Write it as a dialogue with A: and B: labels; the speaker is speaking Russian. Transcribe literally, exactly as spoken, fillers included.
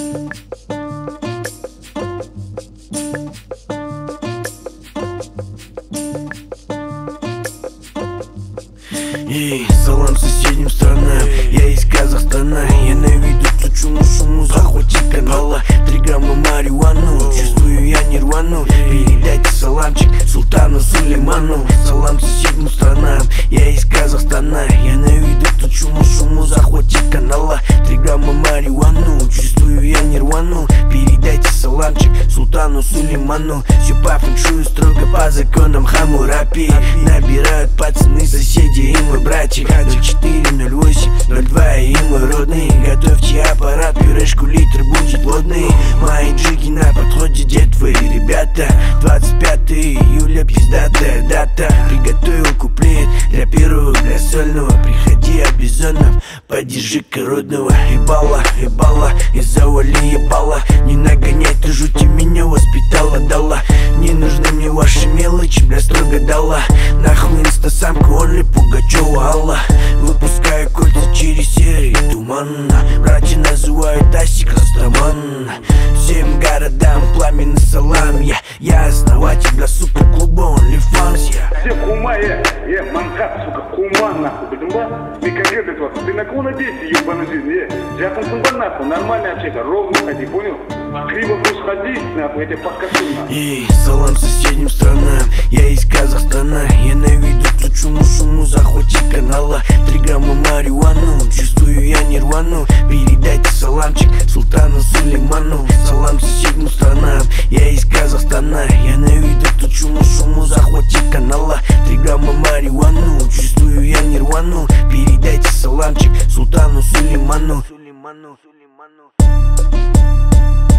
A: Эй, салам соседним странам, я из Казахстана. Я наведу тут шуму-шуму, захватить канала. Три грамма марихуану, чувствую я нирвану. Передайте саламчик султану Сулейману. Салам соседним странам, я из Казахстана. Я наведу тут шуму-шуму, захватить канала. Три грамма марихуану, чувствую я нирвану. Передайте саламчик султану Сулейману. Все по фэншую, строго по законам Хаммурапи. Набирают пацаны, соседи и мой братик. Ноль четыре ноль восемь ноль два и мой родный. Готовьте аппарат, пюрешку литр будет плотный. Мои джиги на подходе, где твои ребята? Двадцать пятое июля, пиздатая дата. Приготовил куплет для первого, для сольного. Приходи обезьянов, поддержи-ка родного. Ебала, ебала, и завали ебала. Не нагоняй, ты жути меня воспитала, дала. Не нужны мне ваши мелочи, бля, строго дала. Нахуй инстасамка, он ли Пугачева Алла. Выпускаю кольца через серый туман. Братья называют Асик Растаман. Всем городам пламенный салам. Я, я основатель, бля, сука, клуба OnlyFans.
B: Все хума, я, я Манхат, сука, хума, нахуй, білдің ба? Ты как этот вот, ты на кого надеешься, ебаный жизнь, е? Жақынсың ба, нахуй, нормально общайся, ровно ходи, понял? Криво будешь ходить, нахуй, я тебя подкашу, нахуй.
A: Эй, салам соседним странам, я из Казахстана. Я наведу тут шуму-шуму, захватить канала. Три грамма марихуану, чувствую я нирвану. Передайте саламчик султану Сулейману. Салам соседним странам, я из Казахстана. Я наведу тут шуму-шуму, захватить канала. Три грамма марихуану, чувствую я нирвану. Передайте саламчик султану Сулейману. Сулейману, Сулейману.